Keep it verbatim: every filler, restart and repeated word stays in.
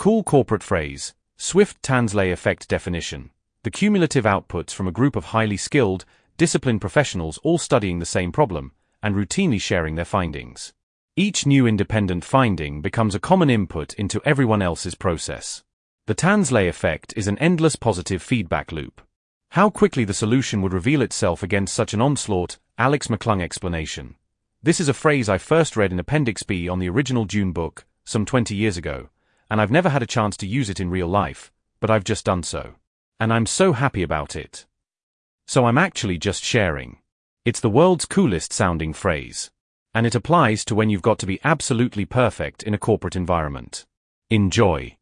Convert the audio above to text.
Cool corporate phrase, swift Tansley effect definition. The cumulative outputs from a group of highly skilled, disciplined professionals all studying the same problem, and routinely sharing their findings. Each new independent finding becomes a common input into everyone else's process. The Tansley effect is an endless positive feedback loop. How quickly the solution would reveal itself against such an onslaught, Alex McClung explanation. This is a phrase I first read in Appendix B on the original Dune book, some twenty years ago, and I've never had a chance to use it in real life, but I've just done so. And I'm so happy about it. So I'm actually just sharing. It's the world's coolest sounding phrase. And it applies to when you've got to be absolutely perfect in a corporate environment. Enjoy.